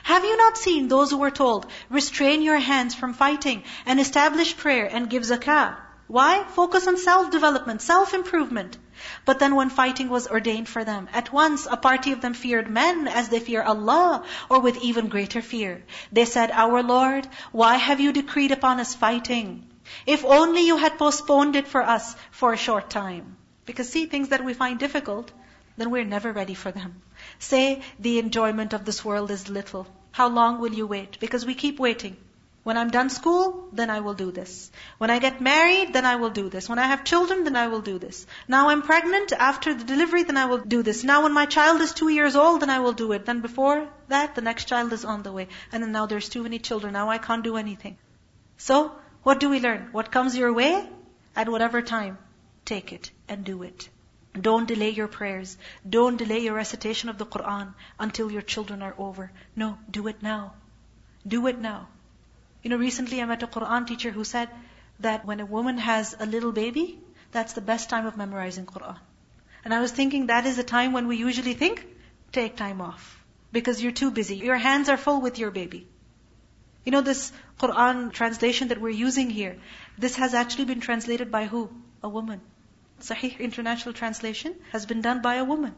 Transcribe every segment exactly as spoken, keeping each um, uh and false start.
Have you not seen those who were told, restrain your hands from fighting and establish prayer and give zakah? Why? Focus on self-development, self-improvement. But then when fighting was ordained for them, at once a party of them feared men as they fear Allah, or with even greater fear. They said, our Lord, why have you decreed upon us fighting? If only you had postponed it for us for a short time. Because see, things that we find difficult, then we're never ready for them. Say, the enjoyment of this world is little. How long will you wait? Because we keep waiting. When I'm done school, then I will do this. When I get married, then I will do this. When I have children, then I will do this. Now I'm pregnant, after the delivery, then I will do this. Now when my child is two years old, then I will do it. Then before that, the next child is on the way. And then now there's too many children. Now I can't do anything. So, what do we learn? What comes your way, at whatever time, take it and do it. Don't delay your prayers. Don't delay your recitation of the Qur'an until your children are over. No, do it now. Do it now. You know, recently I met a Qur'an teacher who said that when a woman has a little baby, that's the best time of memorizing Qur'an. And I was thinking that is the time when we usually think, take time off. Because you're too busy. Your hands are full with your baby. You know, this Qur'an translation that we're using here, this has actually been translated by who? A woman. Sahih International Translation has been done by a woman.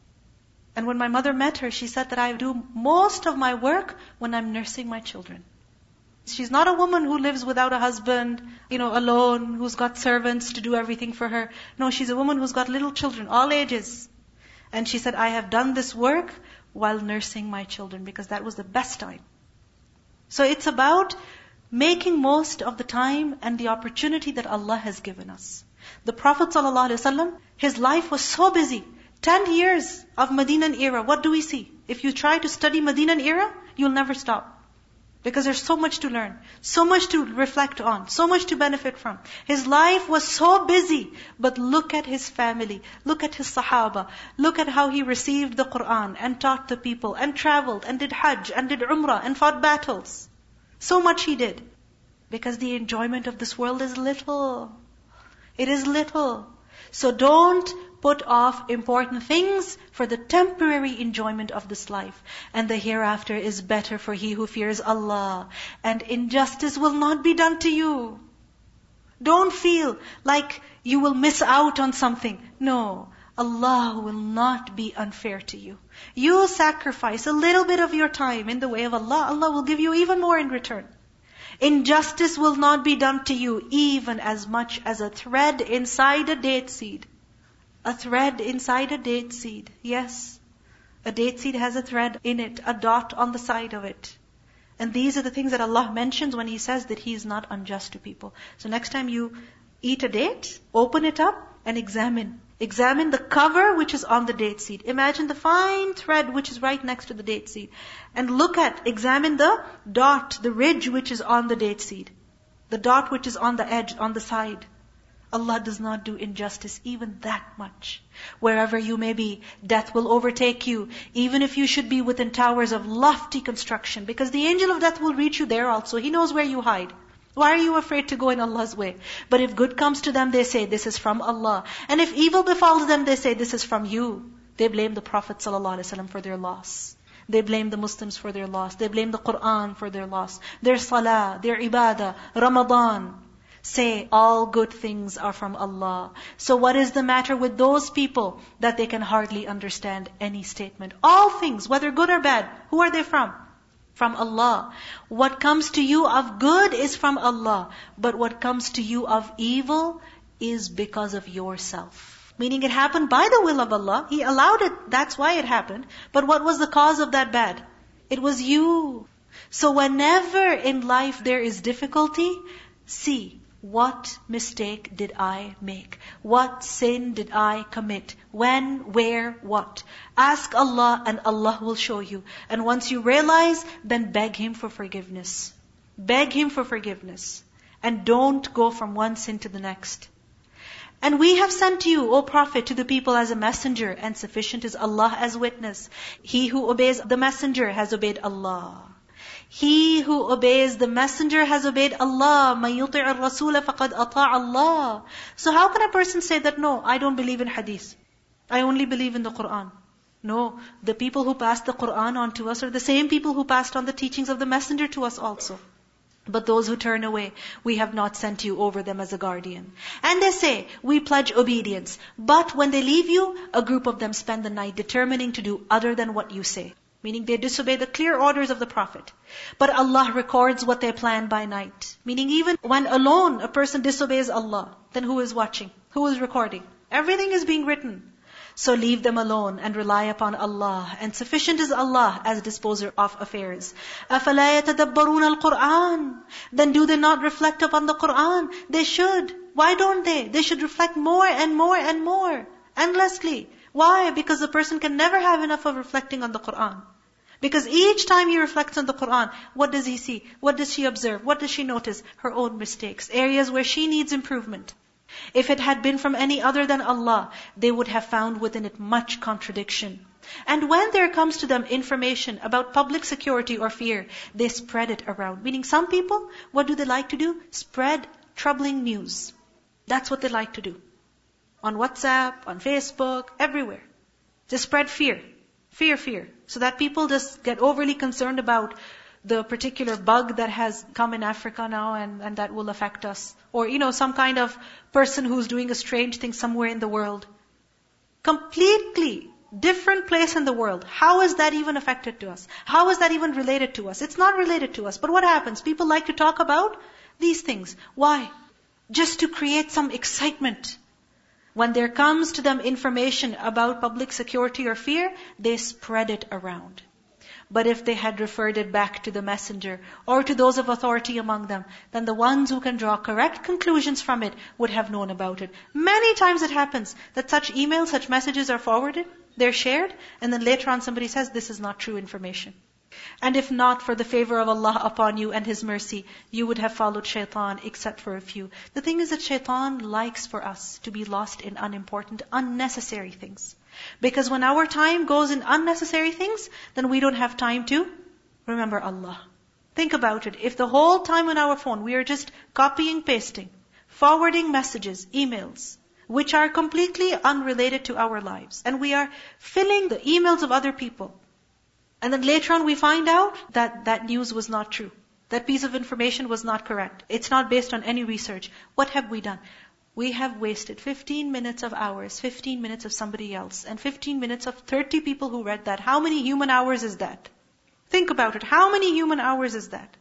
And when my mother met her, she said that I do most of my work when I'm nursing my children. She's not a woman who lives without a husband, you know, alone, who's got servants to do everything for her. No, she's a woman who's got little children, all ages. And she said, I have done this work while nursing my children, because that was the best time. So it's about making most of the time and the opportunity that Allah has given us. The Prophet ﷺ, his life was so busy. Ten years of Medinan era, what do we see? If you try to study Medinan era, you'll never stop. Because there's so much to learn, so much to reflect on, so much to benefit from. His life was so busy, but look at his family, look at his Sahaba, look at how he received the Qur'an and taught the people and traveled and did Hajj and did Umrah and fought battles. So much he did. Because the enjoyment of this world is little. It is little. So don't put off important things for the temporary enjoyment of this life. And the hereafter is better for he who fears Allah. And injustice will not be done to you. Don't feel like you will miss out on something. No, Allah will not be unfair to you. You sacrifice a little bit of your time in the way of Allah, Allah will give you even more in return. Injustice will not be done to you even as much as a thread inside a date seed. A thread inside a date seed. Yes. A date seed has a thread in it, a dot on the side of it. And these are the things that Allah mentions when He says that He is not unjust to people. So next time you eat a date, open it up and examine. Examine the cover which is on the date seed. Imagine the fine thread which is right next to the date seed. And look at, examine the dot, the ridge which is on the date seed. The dot which is on the edge, on the side. Allah does not do injustice even that much. Wherever you may be, death will overtake you, even if you should be within towers of lofty construction. Because the angel of death will reach you there also. He knows where you hide. Why are you afraid to go in Allah's way? But if good comes to them, they say, this is from Allah. And if evil befalls them, they say, this is from you. They blame the Prophet ﷺ for their loss. They blame the Muslims for their loss. They blame the Qur'an for their loss. Their salah, their ibadah, Ramadan. Say, all good things are from Allah. So what is the matter with those people that they can hardly understand any statement? All things, whether good or bad, who are they from? From Allah. What comes to you of good is from Allah. But what comes to you of evil is because of yourself. Meaning it happened by the will of Allah. He allowed it, that's why it happened. But what was the cause of that bad? It was you. So whenever in life there is difficulty, see, what mistake did I make? What sin did I commit? When, where, what? Ask Allah and Allah will show you. And once you realize, then beg Him for forgiveness. Beg Him for forgiveness. And don't go from one sin to the next. And we have sent you, O Prophet, to the people as a messenger, and sufficient is Allah as witness. He who obeys the messenger has obeyed Allah. He who obeys the messenger has obeyed Allah. مَن يُطِعِ الرَّسُولَ فَقَدْ أَطَاعَ اللَّهِ. So how can a person say that, no, I don't believe in hadith. I only believe in the Qur'an. No, the people who passed the Qur'an on to us are the same people who passed on the teachings of the Messenger to us also. But those who turn away, we have not sent you over them as a guardian. And they say, we pledge obedience. But when they leave you, a group of them spend the night determining to do other than what you say. Meaning they disobey the clear orders of the Prophet. But Allah records what they plan by night. Meaning even when alone a person disobeys Allah, then who is watching? Who is recording? Everything is being written. So leave them alone and rely upon Allah. And sufficient is Allah as disposer of affairs. أَفَلَا يَتَدَبَّرُونَ الْقُرْآنِ Then do they not reflect upon the Qur'an? They should. Why don't they? They should reflect more and more and more. Endlessly. Why? Because the person can never have enough of reflecting on the Qur'an. Because each time he reflects on the Qur'an, what does he see? What does she observe? What does she notice? Her own mistakes. Areas where she needs improvement. If it had been from any other than Allah, they would have found within it much contradiction. And when there comes to them information about public security or fear, they spread it around. Meaning some people, what do they like to do? Spread troubling news. That's what they like to do. On WhatsApp, on Facebook, everywhere. Just spread fear. Fear, fear. So that people just get overly concerned about the particular bug that has come in Africa now and, and that will affect us. Or, you know, some kind of person who's doing a strange thing somewhere in the world. Completely different place in the world. How is that even affected to us? How is that even related to us? It's not related to us. But what happens? People like to talk about these things. Why? Just to create some excitement. When there comes to them information about public security or fear, they spread it around. But if they had referred it back to the messenger or to those of authority among them, then the ones who can draw correct conclusions from it would have known about it. Many times it happens that such emails, such messages are forwarded, they're shared, and then later on somebody says, this is not true information. And if not for the favor of Allah upon you and His mercy, you would have followed shaitan except for a few. The thing is that shaitan likes for us to be lost in unimportant, unnecessary things. Because when our time goes in unnecessary things, then we don't have time to remember Allah. Think about it. If the whole time on our phone we are just copying, pasting, forwarding messages, emails, which are completely unrelated to our lives, and we are filling the emails of other people, and then later on we find out that that news was not true. That piece of information was not correct. It's not based on any research. What have we done? We have wasted fifteen minutes of ours, fifteen minutes of somebody else, and fifteen minutes of thirty people who read that. How many human hours is that? Think about it. How many human hours is that?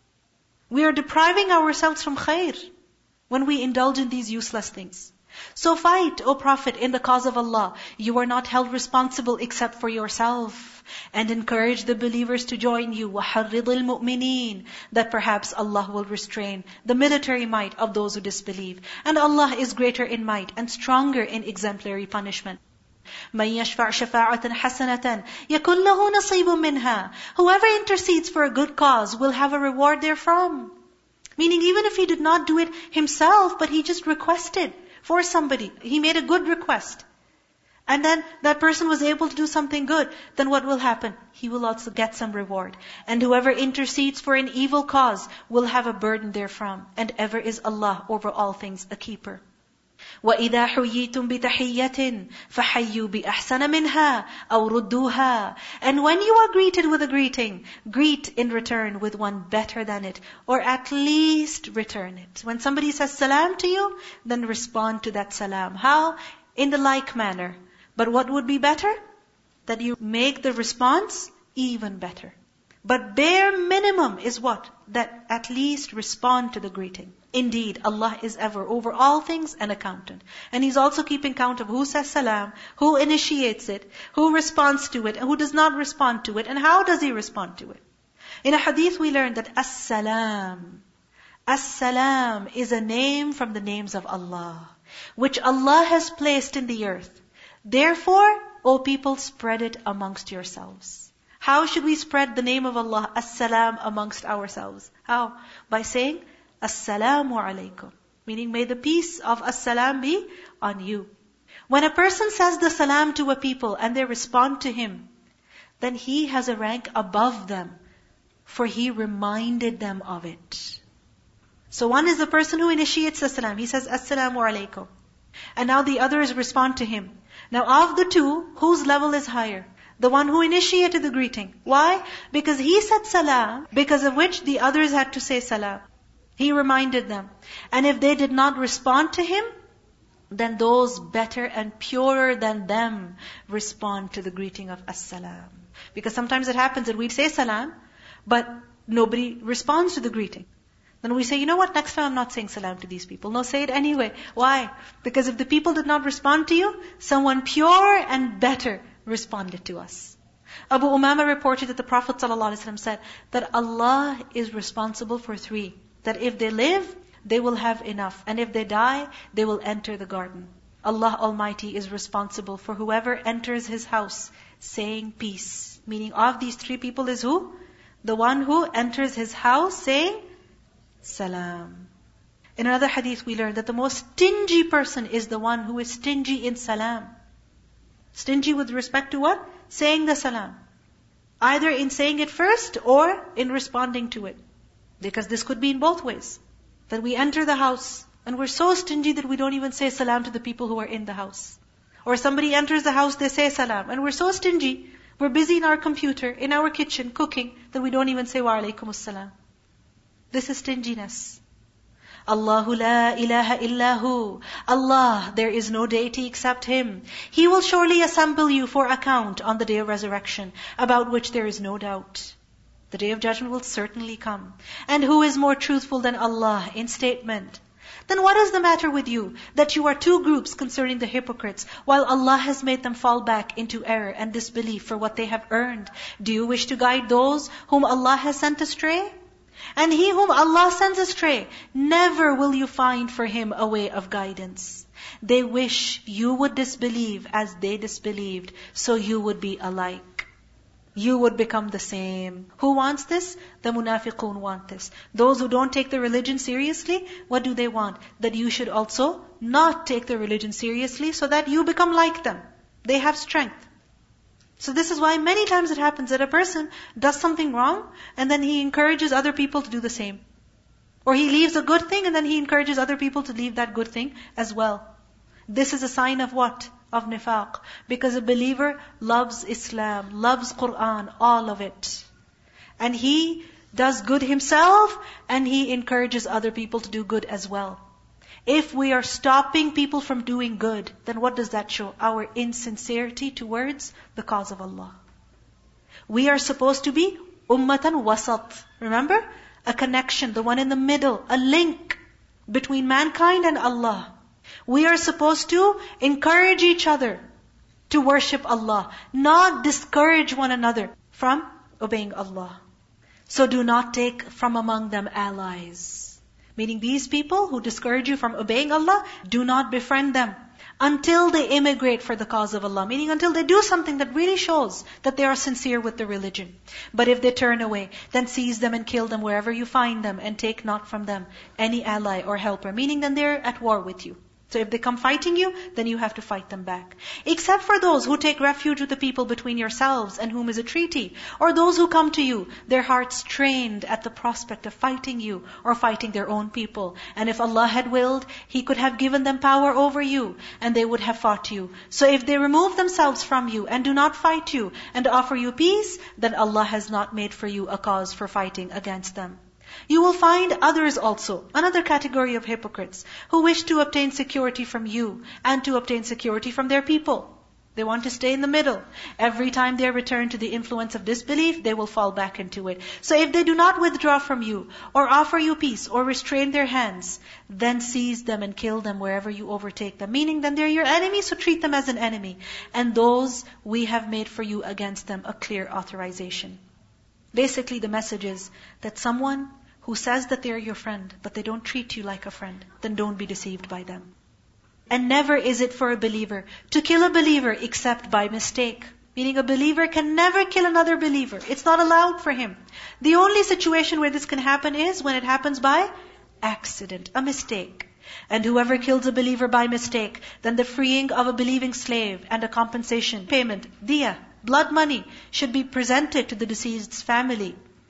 We are depriving ourselves from khair when we indulge in these useless things. So fight, O Prophet, in the cause of Allah. You are not held responsible except for yourself. And encourage the believers to join you. وَحَرِّضِ الْمُؤْمِنِينَ That perhaps Allah will restrain the military might of those who disbelieve. And Allah is greater in might and stronger in exemplary punishment. مَنْ يَشْفَعْ شَفَاعَةً حَسَنَةً يَكُنْ لَهُ نَصِيبٌ مِّنْهَا Whoever intercedes for a good cause will have a reward therefrom. Meaning even if he did not do it himself, but he just requested for somebody. He made a good request. And then that person was able to do something good. Then what will happen? He will also get some reward. And whoever intercedes for an evil cause will have a burden therefrom. And ever is Allah over all things a keeper. وَإِذَا حُيِّيتُمْ بِتَحِيَّةٍ فَحَيُّوا بِأَحْسَنَ مِنْهَا أَوْ رُدُّوهَا And when you are greeted with a greeting, greet in return with one better than it, or at least return it. When somebody says salam to you, then respond to that salam. How? In the like manner. But what would be better? That you make the response even better. But bare minimum is what? That at least respond to the greeting. Indeed, Allah is ever over all things an accountant. And He's also keeping count of who says salam, who initiates it, who responds to it, and who does not respond to it, and how does he respond to it. In a hadith we learned that As-Salam, As-Salam is a name from the names of Allah, which Allah has placed in the earth. Therefore, O people, spread it amongst yourselves. How should we spread the name of Allah, As-Salam, amongst ourselves? How? By saying, As-Salamu alaykum. Meaning, may the peace of As-Salam be on you. When a person says the salam to a people and they respond to him, then he has a rank above them, for he reminded them of it. So one is the person who initiates the salam. He says, As-Salamu alaykum. And now the others respond to him. Now of the two, whose level is higher? The one who initiated the greeting. Why? Because he said salam, because of which the others had to say salam. He reminded them. And if they did not respond to him, then those better and purer than them respond to the greeting of as-salam. Because sometimes it happens that we'd say salam, but nobody responds to the greeting. Then we say, you know what, next time I'm not saying salam to these people. No, say it anyway. Why? Because if the people did not respond to you, someone pure and better responded to us. Abu Umama reported that the Prophet ﷺ said that Allah is responsible for three. That if they live, they will have enough. And if they die, they will enter the garden. Allah Almighty is responsible for whoever enters His house saying peace. Meaning of these three people is who? The one who enters His house saying salam. In another hadith we learned that the most stingy person is the one who is stingy in salam. Stingy with respect to what? Saying the salam. Either in saying it first or in responding to it. Because this could be in both ways. That we enter the house and we're so stingy that we don't even say salam to the people who are in the house. Or somebody enters the house, they say salam. And we're so stingy, we're busy in our computer, in our kitchen, cooking, that we don't even say wa alaykum as-salam. This is stinginess. Allahu la ilaha illahu. Allah, there is no deity except Him. He will surely assemble you for account on the day of resurrection, about which there is no doubt. The day of judgment will certainly come. And who is more truthful than Allah in statement? Then what is the matter with you, that you are two groups concerning the hypocrites, while Allah has made them fall back into error and disbelief for what they have earned? Do you wish to guide those whom Allah has sent astray? And he whom Allah sends astray, never will you find for him a way of guidance. They wish you would disbelieve as they disbelieved, so you would be alike. You would become the same. Who wants this? The munafiqun want this. Those who don't take the religion seriously, what do they want? That you should also not take the religion seriously so that you become like them. They have strength. So this is why many times it happens that a person does something wrong and then he encourages other people to do the same. Or he leaves a good thing and then he encourages other people to leave that good thing as well. This is a sign of what? Of nifaq. Because a believer loves Islam, loves Qur'an, all of it. And he does good himself and he encourages other people to do good as well. If we are stopping people from doing good, then what does that show? Our insincerity towards the cause of Allah. We are supposed to be ummatan wasat. Remember? A connection, the one in the middle, a link between mankind and Allah. We are supposed to encourage each other to worship Allah, not discourage one another from obeying Allah. So do not take from among them allies. Meaning these people who discourage you from obeying Allah, do not befriend them until they immigrate for the cause of Allah. Meaning until they do something that really shows that they are sincere with the religion. But if they turn away, then seize them and kill them wherever you find them and take not from them any ally or helper. Meaning then they're at war with you. So if they come fighting you, then you have to fight them back. Except for those who take refuge with the people between yourselves and whom is a treaty. Or those who come to you, their hearts trained at the prospect of fighting you or fighting their own people. And if Allah had willed, He could have given them power over you and they would have fought you. So if they remove themselves from you and do not fight you and offer you peace, then Allah has not made for you a cause for fighting against them. You will find others also, another category of hypocrites, who wish to obtain security from you and to obtain security from their people. They want to stay in the middle. Every time they return to the influence of disbelief, they will fall back into it. So if they do not withdraw from you, or offer you peace, or restrain their hands, then seize them and kill them wherever you overtake them. Meaning then they're your enemy, so treat them as an enemy. And those we have made for you against them a clear authorization. Basically the message is that someone who says that they're your friend, but they don't treat you like a friend, then don't be deceived by them. And never is it for a believer to kill a believer except by mistake. Meaning a believer can never kill another believer. It's not allowed for him. The only situation where this can happen is when it happens by accident, a mistake. And whoever kills a believer by mistake, then the freeing of a believing slave and a compensation payment, diya, blood money, should be presented to the deceased's family.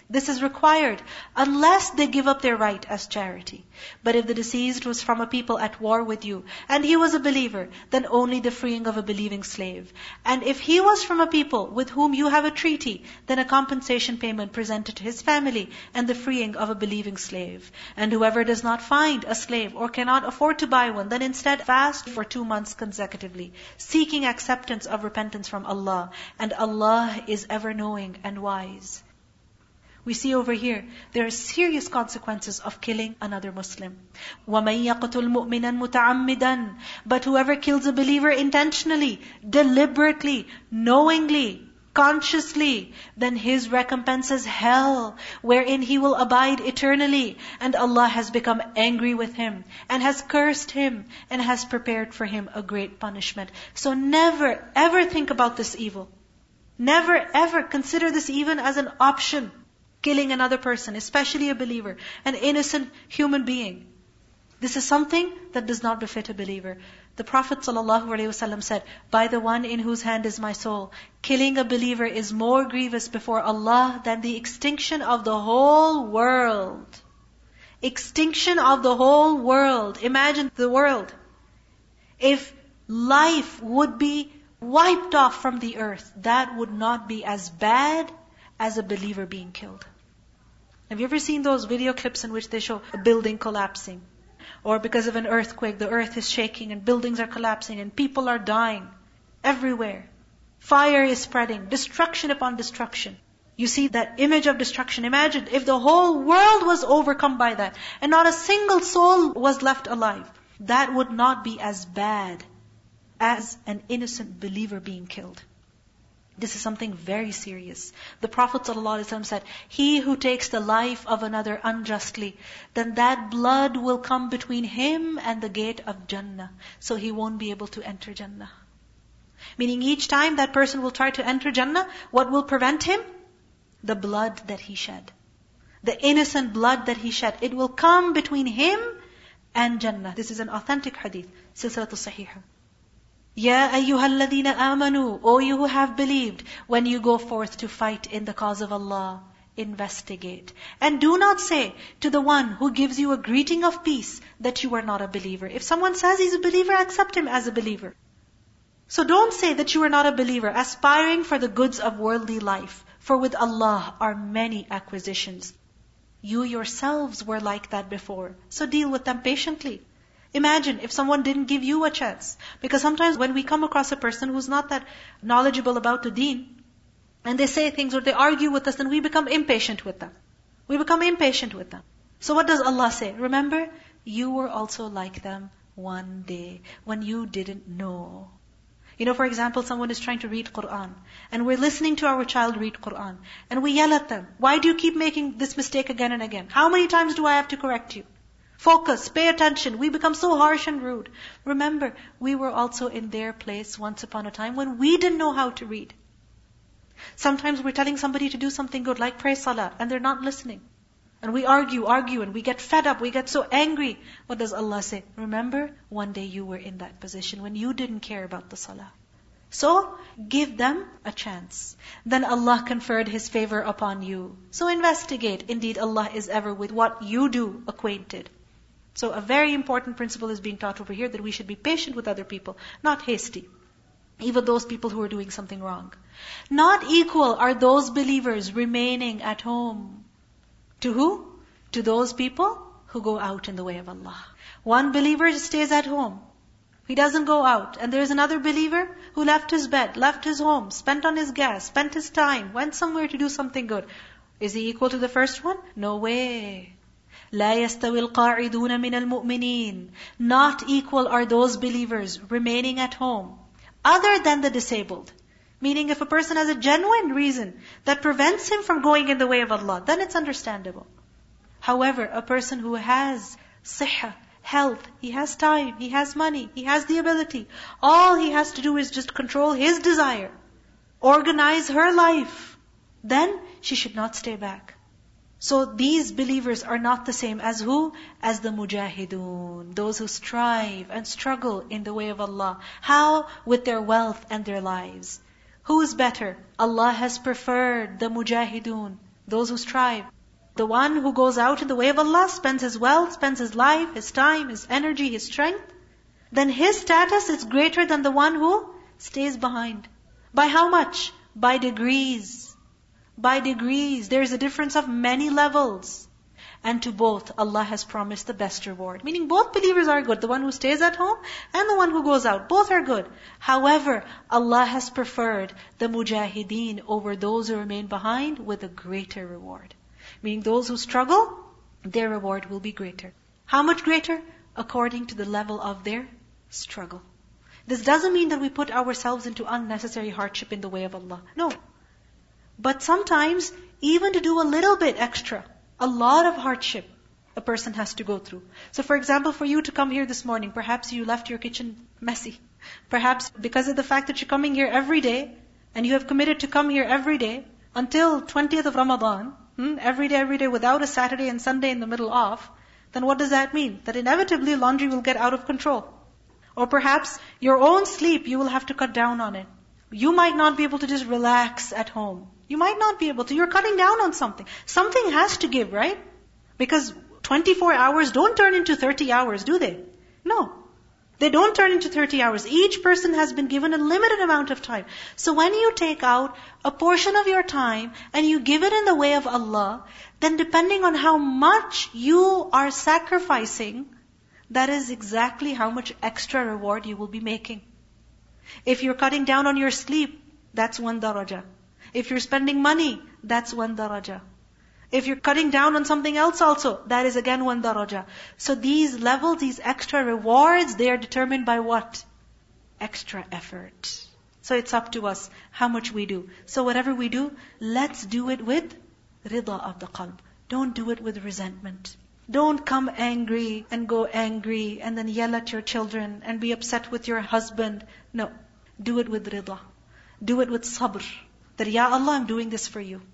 This is required unless they give up their right as charity. But if the deceased was from a people at war with you, and he was a believer, then only the freeing of a believing slave. And if he was from a people with whom you have a treaty, then a compensation payment presented to his family, and the freeing of a believing slave. And whoever does not find a slave or cannot afford to buy one, then instead fast for two months consecutively, seeking acceptance of repentance from Allah. And Allah is ever knowing and wise. We see over here, there are serious consequences of killing another Muslim. وَمَن يَقْتُلْ مُؤْمِنًا مُتَعَمِّدًا. But whoever kills a believer intentionally, deliberately, knowingly, consciously, then his recompense is hell, wherein he will abide eternally. And Allah has become angry with him, and has cursed him, and has prepared for him a great punishment. So never, ever think about this evil. Never, ever consider this even as an option. Killing another person, especially a believer, an innocent human being. This is something that does not befit a believer. The Prophet ﷺ said, by the one in whose hand is my soul, killing a believer is more grievous before Allah than the extinction of the whole world. Extinction of the whole world. Imagine the world. If life would be wiped off from the earth, that would not be as bad as a believer being killed. Have you ever seen those video clips in which they show a building collapsing? Or because of an earthquake, the earth is shaking and buildings are collapsing and people are dying everywhere. Fire is spreading, destruction upon destruction. You see that image of destruction. Imagine if the whole world was overcome by that and not a single soul was left alive. That would not be as bad as an innocent believer being killed. This is something very serious. The Prophet ﷺ said, he who takes the life of another unjustly, then that blood will come between him and the gate of Jannah. So he won't be able to enter Jannah. Meaning each time that person will try to enter Jannah, what will prevent him? The blood that he shed. The innocent blood that he shed. It will come between him and Jannah. This is an authentic hadith. Silsilatul Sahihah. Ya ayyuhalladhina amanu, O you who have believed, when you go forth to fight in the cause of Allah, investigate. And do not say to the one who gives you a greeting of peace that you are not a believer. If someone says he's a believer, accept him as a believer. So don't say that you are not a believer, aspiring for the goods of worldly life. For with Allah are many acquisitions. You yourselves were like that before. So deal with them patiently. Imagine if someone didn't give you a chance. Because sometimes when we come across a person who's not that knowledgeable about the deen, and they say things or they argue with us, then we become impatient with them. We become impatient with them. So what does Allah say? Remember, you were also like them one day when you didn't know. You know, for example, someone is trying to read Qur'an, and we're listening to our child read Qur'an, and we yell at them, why do you keep making this mistake again and again? How many times do I have to correct you? Focus, pay attention. We become so harsh and rude. Remember, we were also in their place once upon a time when we didn't know how to read. Sometimes we're telling somebody to do something good, like pray salah, and they're not listening. And we argue, argue, and we get fed up, we get so angry. What does Allah say? Remember, one day you were in that position when you didn't care about the salah. So, give them a chance. Then Allah conferred His favor upon you. So investigate. Indeed, Allah is ever with what you do acquainted. So a very important principle is being taught over here, that we should be patient with other people, not hasty. Even those people who are doing something wrong. Not equal are those believers remaining at home. To who? To those people who go out in the way of Allah. One believer stays at home. He doesn't go out. And there's another believer who left his bed, left his home, spent on his gas, spent his time, went somewhere to do something good. Is he equal to the first one? No way. لا يستوي القاعدون من المؤمنين. Not equal are those believers remaining at home, other than the disabled. Meaning if a person has a genuine reason that prevents him from going in the way of Allah, then it's understandable. However, a person who has sihha, health, he has time, he has money, he has the ability, all he has to do is just control his desire, organize her life, then she should not stay back. So these believers are not the same as who? As the mujahidun, those who strive and struggle in the way of Allah. How? With their wealth and their lives. Who is better? Allah has preferred the mujahidun Those who strive. The one who goes out in the way of Allah, spends his wealth, spends his life, his time, his energy, his strength, then his status is greater than the one who stays behind. By how much? By degrees. By degrees. There is a difference of many levels. And to both, Allah has promised the best reward. Meaning both believers are good. The one who stays at home and the one who goes out. Both are good. However, Allah has preferred the mujahideen over those who remain behind with a greater reward. Meaning those who struggle, their reward will be greater. How much greater? According to the level of their struggle. This doesn't mean that we put ourselves into unnecessary hardship in the way of Allah. No. But sometimes, even to do a little bit extra, a lot of hardship a person has to go through. So for example, for you to come here this morning, perhaps you left your kitchen messy. Perhaps because of the fact that you're coming here every day, and you have committed to come here every day, until twentieth of Ramadan, hmm, every day, every day, without a Saturday and Sunday in the middle off, then what does that mean? That inevitably laundry will get out of control. Or perhaps your own sleep, you will have to cut down on it. You might not be able to just relax at home. You might not be able to. You're cutting down on something. Something has to give, right? Because twenty-four hours don't turn into thirty hours, do they? No. They don't turn into thirty hours. Each person has been given a limited amount of time. So when you take out a portion of your time and you give it in the way of Allah, then depending on how much you are sacrificing, that is exactly how much extra reward you will be making. If you're cutting down on your sleep, that's one daraja. If you're spending money, that's one daraja. If you're cutting down on something else also, that is again one daraja. So these levels, these extra rewards, they are determined by what? Extra effort. So it's up to us how much we do. So whatever we do, let's do it with rida of the qalb. Don't do it with resentment. Don't come angry and go angry and then yell at your children and be upset with your husband. No. Do it with rida. Do it with sabr. That, Ya Allah, I'm doing this for you.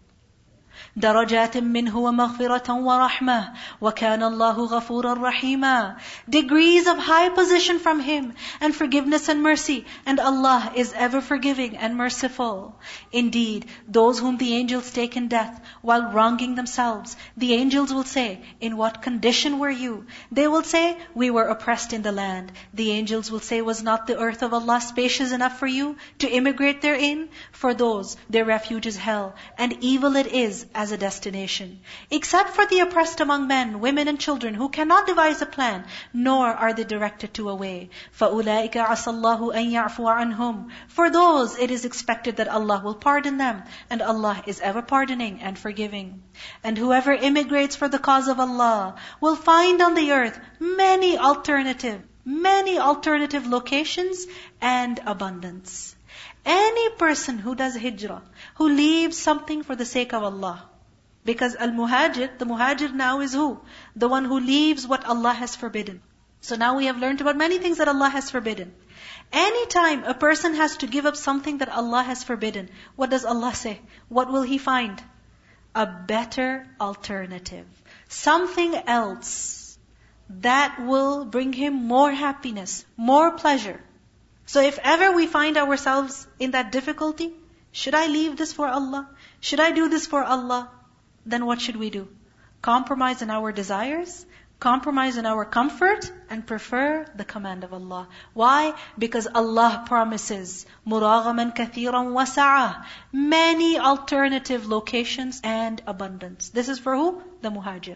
درجات منه ومغفرة ورحمة وكان الله غفورا رحيما. Degrees of high position from Him and forgiveness and mercy, and Allah is ever forgiving and merciful. Indeed, those whom the angels take in death while wronging themselves, the angels will say, in what condition were you? They will say, we were oppressed in the land. The angels will say, was not the earth of Allah spacious enough for you to immigrate therein? For those, their refuge is hell, and evil it is as a destination. Except for the oppressed among men, women and children who cannot devise a plan, nor are they directed to a way. فَأُولَٰئِكَ عَسَى اللَّهُ أَن يَعْفُوَ عَنْهُمْ. For those, it is expected that Allah will pardon them, and Allah is ever pardoning and forgiving. And whoever immigrates for the cause of Allah will find on the earth many alternative, many alternative locations and abundance. Any person who does hijrah, who leaves something for the sake of Allah. Because al-muhajir, the muhajir now is who? The one who leaves what Allah has forbidden. So now we have learned about many things that Allah has forbidden. Anytime a person has to give up something that Allah has forbidden, what does Allah say? What will he find? A better alternative. Something else that will bring him more happiness, more pleasure. So if ever we find ourselves in that difficulty, should I leave this for Allah? Should I do this for Allah? Then what should we do? Compromise in our desires, compromise in our comfort, and prefer the command of Allah. Why? Because Allah promises مُرَاغَمًا كَثِيرًا وَسَعًا, many alternative locations and abundance. This is for who? The muhajir.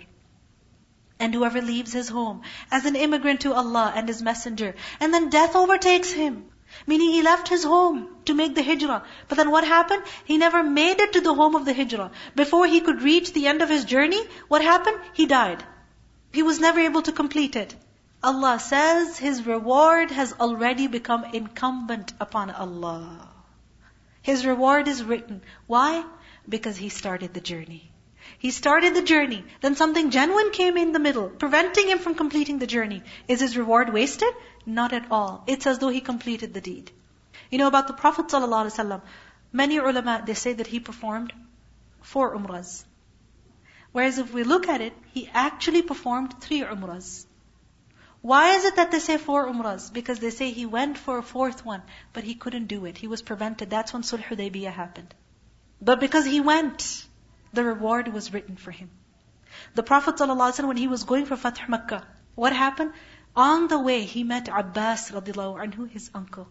And whoever leaves his home as an immigrant to Allah and His Messenger, and then death overtakes him, meaning he left his home to make the hijrah. But then what happened? He never made it to the home of the hijrah. Before he could reach the end of his journey, what happened? He died. He was never able to complete it. Allah says his reward has already become incumbent upon Allah. His reward is written. Why? Because he started the journey. He started the journey. Then something genuine came in the middle, preventing him from completing the journey. Is his reward wasted? Not at all. It's as though he completed the deed. You know about the Prophet ﷺ, many ulama, they say that he performed four umrahs. Whereas if we look at it, he actually performed three umrahs. Why is it that they say four umrahs? Because they say he went for a fourth one, but he couldn't do it. He was prevented. That's when Sulh Hudaybiyah happened. But because he went, the reward was written for him. The Prophet ﷺ, when he was going for Fath Makkah, what happened? On the way, he met Abbas radiallahu anhu, his uncle.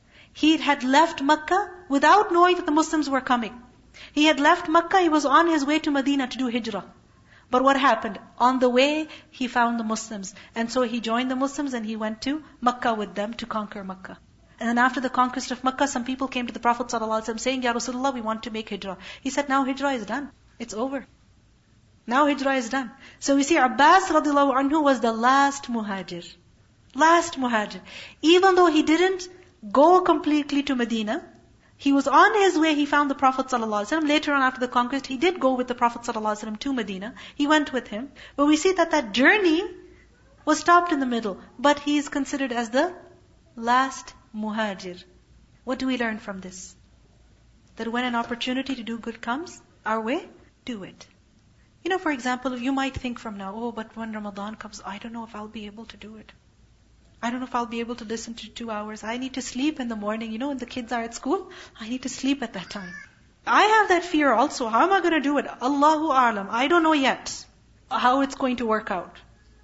He had left Makkah without knowing that the Muslims were coming. He had left Makkah, he was on his way to Medina to do hijrah. But what happened? On the way, he found the Muslims. And so he joined the Muslims and he went to Makkah with them to conquer Makkah. And then after the conquest of Makkah, some people came to the Prophet ﷺ saying, Ya Rasulullah, we want to make hijrah. He said, now hijrah is done. It's over. Now hijrah is done. So we see Abbas radiallahu anhu was the last muhajir. Last muhajir. Even though he didn't go completely to Medina, he was on his way, he found the Prophet ﷺ. Later on after the conquest, he did go with the Prophet ﷺ to Medina. He went with him. But we see that that journey was stopped in the middle. But he is considered as the last muhajir. What do we learn from this? That when an opportunity to do good comes our way, do it. You know, for example, you might think from now, oh, but when Ramadan comes, I don't know if I'll be able to do it. I don't know if I'll be able to listen to two hours. I need to sleep in the morning. You know, when the kids are at school, I need to sleep at that time. I have that fear also. How am I going to do it? Allahu A'lam. I don't know yet how it's going to work out.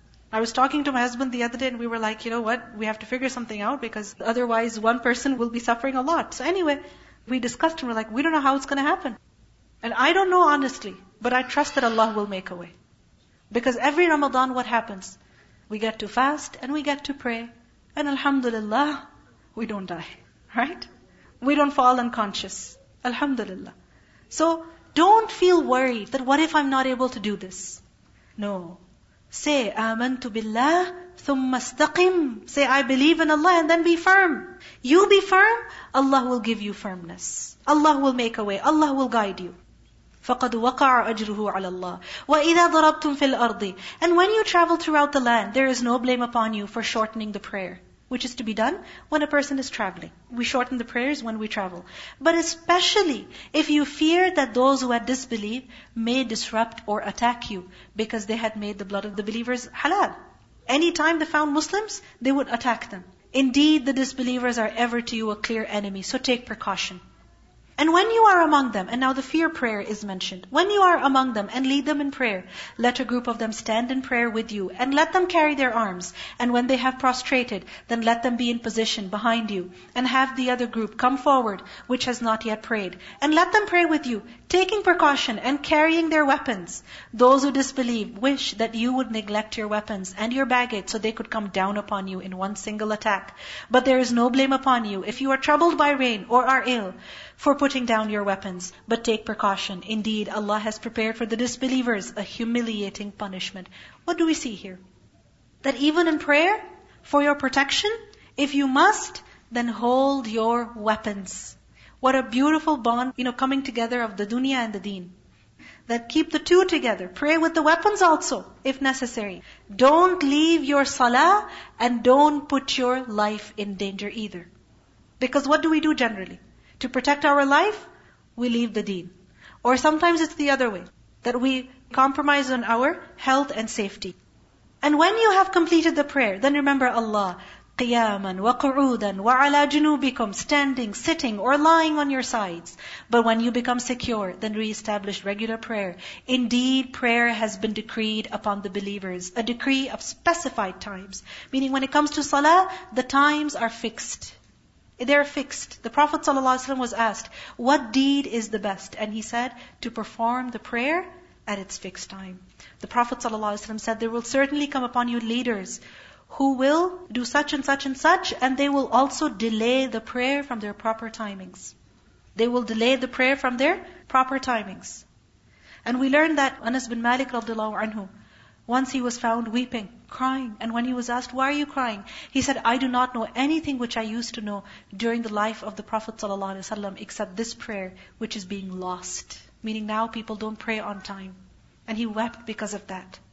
I was talking to my husband the other day and we were like, you know what? We have to figure something out because otherwise one person will be suffering a lot. So anyway, we discussed and we're like, we don't know how it's going to happen. And I don't know honestly, but I trust that Allah will make a way. Because every Ramadan, what happens? We get to fast and we get to pray. And alhamdulillah, we don't die. Right? We don't fall unconscious. Alhamdulillah. So, don't feel worried that what if I'm not able to do this? No. Say, Amantu billah, thumma istaqim. Say, I believe in Allah and then be firm. You be firm, Allah will give you firmness. Allah will make a way. Allah will guide you. فَقَدْ وَقَعَ أَجْرُهُ عَلَى اللَّهِ وَإِذَا ضَرَبْتُمْ فِي الْأَرْضِ. And when you travel throughout the land, there is no blame upon you for shortening the prayer, which is to be done when a person is traveling. We shorten the prayers when we travel. But especially if you fear that those who had disbelieved may disrupt or attack you because they had made the blood of the believers halal. Anytime they found Muslims, they would attack them. Indeed, the disbelievers are ever to you a clear enemy, so take precaution. And when you are among them, and now the fear prayer is mentioned, when you are among them and lead them in prayer, let a group of them stand in prayer with you, and let them carry their arms. And when they have prostrated, then let them be in position behind you, and have the other group come forward, which has not yet prayed. And let them pray with you, taking precaution and carrying their weapons. Those who disbelieve wish that you would neglect your weapons and your baggage so they could come down upon you in one single attack. But there is no blame upon you if you are troubled by rain or are ill, for putting down your weapons. But take precaution. Indeed, Allah has prepared for the disbelievers a humiliating punishment. What do we see here? That even in prayer, for your protection, if you must, then hold your weapons. What a beautiful bond, you know, coming together of the dunya and the deen. That keep the two together. Pray with the weapons also, if necessary. Don't leave your salah and don't put your life in danger either. Because what do we do generally? To protect our life, we leave the deen. Or sometimes it's the other way, that we compromise on our health and safety. And when you have completed the prayer, then remember Allah, قِيَامًا وَقُعُودًا وَعَلَى جُنُوبِكُمْ, standing, sitting, or lying on your sides. But when you become secure, then reestablish regular prayer. Indeed, prayer has been decreed upon the believers, a decree of specified times. Meaning when it comes to salah, the times are fixed. They're fixed. The Prophet ﷺ was asked, what deed is the best? And he said, to perform the prayer at its fixed time. The Prophet ﷺ said, there will certainly come upon you leaders who will do such and such and such, and they will also delay the prayer from their proper timings. They will delay the prayer from their proper timings. And we learned that Anas bin Malik radiallahu anhu, once he was found weeping, crying. And when he was asked, why are you crying? He said, I do not know anything which I used to know during the life of the Prophet ﷺ except this prayer, which is being lost. Meaning now people don't pray on time. And he wept because of that.